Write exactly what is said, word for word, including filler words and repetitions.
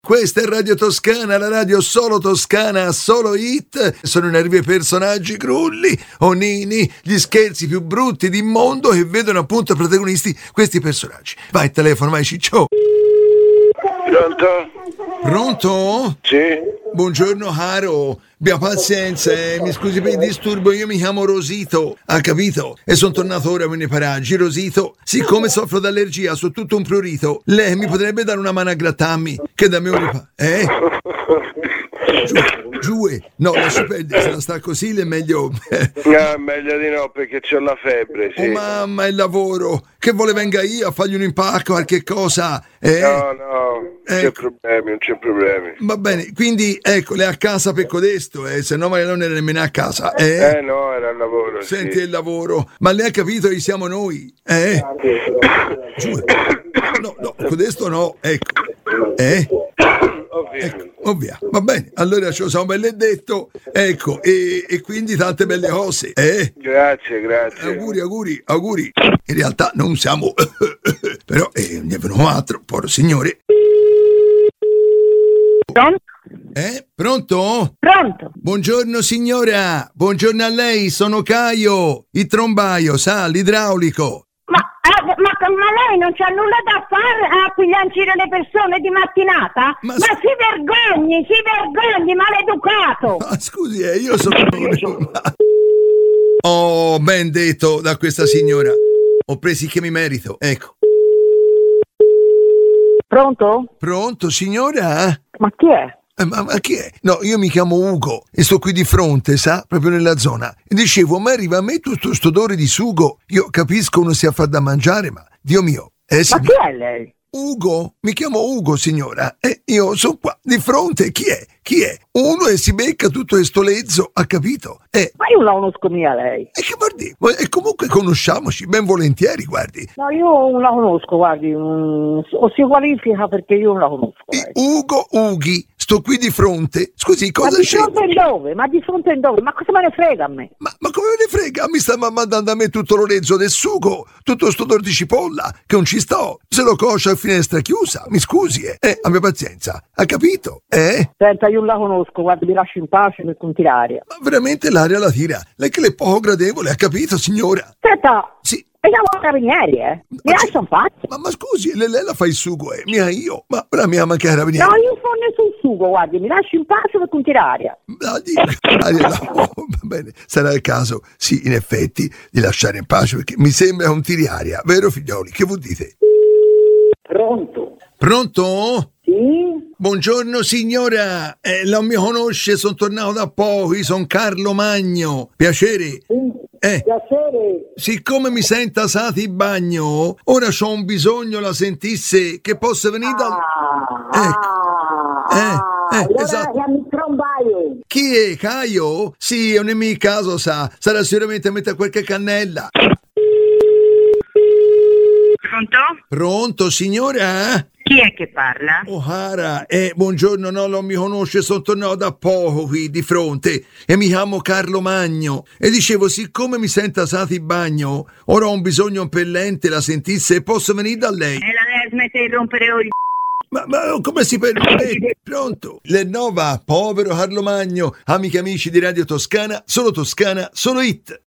Questa è Radio Toscana, la radio solo toscana, solo hit. Sono i nervi e personaggi crulli, onini, gli scherzi più brutti del mondo che vedono appunto protagonisti questi personaggi. Vai, telefono, vai Ciccio. Pronto? Pronto? Sì? Buongiorno caro, abbia pazienza, eh. mi scusi per il disturbo, io mi chiamo Rosito, ha capito? E sono tornato ora nei paraggi. Rosito, siccome soffro d'allergia, sono tutto un prurito, lei mi potrebbe dare una mano a grattarmi, che da me un ripa... Eh? Giù, giù, eh. No, lasci perdere, se la sta così è meglio... No, meglio di no, perché c'ho la febbre, sì. Oh mamma, il lavoro, che vuole venga io a fargli un impacco, qualche cosa, eh? No, no, non c'è Ecco. problemi, non c'è problemi. Va bene, quindi ecco, lei a casa per codesto, eh, se no magari non era nemmeno a casa, eh? Eh no, era al lavoro, Senti sì. il lavoro, ma lei ha capito chi siamo noi, eh? Giù. No, no, codesto no, ecco, eh? Ovvio. Ecco, ovvia, va bene, allora ce lo siamo belle detto, ecco, e, e quindi tante belle cose, eh? Grazie, grazie. Auguri, auguri, auguri. In realtà non siamo, però eh, ne venuto altro, povero signore. Pronto? Eh, pronto? Pronto? Buongiorno signora, buongiorno a lei, sono Caio, il trombaio, sa, l'idraulico. Ma, eh, ma, ma lei non c'ha nulla da fare a pigliancire le persone di mattinata? Ma Ma, s- si vergogni, si vergogni, maleducato! Ah, scusi, eh, io sono... Oh, ben detto da questa signora. Ho presi che mi merito, ecco. Pronto? Pronto, signora? Ma chi è? Eh, ma, ma chi è? No, io mi chiamo Ugo e sto qui di fronte, sa, proprio nella zona. E dicevo, ma arriva a me tutto sto odore di sugo. Io capisco uno si fa da mangiare, ma Dio mio, eh sì. Ma chi è lei? Ugo? Mi chiamo Ugo, signora. E io sono qua di fronte. Chi è? Chi è? Uno e si becca tutto questo lezzo, ha capito? E, Ma io non la conosco mia lei. e che guardi? E comunque conosciamoci ben volentieri, guardi. No, io non la conosco, guardi, mm, o si qualifica perché io non la conosco I- lei. Ugo Ughi, sto qui di fronte. Scusi, Ma cosa di c'è? fronte in dove? Ma di fronte in dove? Ma cosa me ne frega a me? Ma, ma come me ne frega? Mi sta mandando a me tutto l'orezzo del sugo, tutto sto odore di cipolla, che non ci sto. Se lo coscia a finestra chiusa, mi scusi, eh. Eh, abbia pazienza, ha capito? Eh? Senta, io non la conosco, guardi, mi lasci in pace per continuare. Ma veramente l'aria la tira. Lei che le è poco gradevole, ha capito, signora? Senta, Sì. vediamo i carabinieri, eh. Mi Ma lascia in pace. Ma, ma scusi, lei, lei la fa il sugo, eh? Mia io. Ma ora mi ama anche carabinieri. No, io sono nessun sugo, guardi, mi lasci in pace per continuare. Ah, di- aria la- oh, va bene, sarà il caso, sì, in effetti, di lasciare in pace, perché mi sembra un tiri aria, vero figlioli? Che vuol dite? Pronto? Pronto? Sì? Buongiorno signora, eh, non mi conosce, sono tornato da poco, io sono Carlo Magno, piacere. Eh, Piacere. siccome mi sento asato in bagno, ora c'ho un bisogno, la sentisse, che possa venire dal... Ecco. Eh, eh, esatto. chiami il trombaio. Chi è, Caio? Sì, non è mio caso, sa, sarà sicuramente a mettere qualche cannella. Pronto? Pronto, signora? Chi è che parla? O'Hara, eh, buongiorno, no, non mi conosce, sono tornato da poco qui di fronte e mi chiamo Carlo Magno e dicevo, siccome mi sento asato in bagno, ora ho un bisogno impellente, la sentisse e posso venire da lei. E la lei smette di rompere i Ma, ma come si permette? Pronto? L'Ennova, povero Carlo Magno, amici amici di Radio Toscana, solo Toscana, solo hit.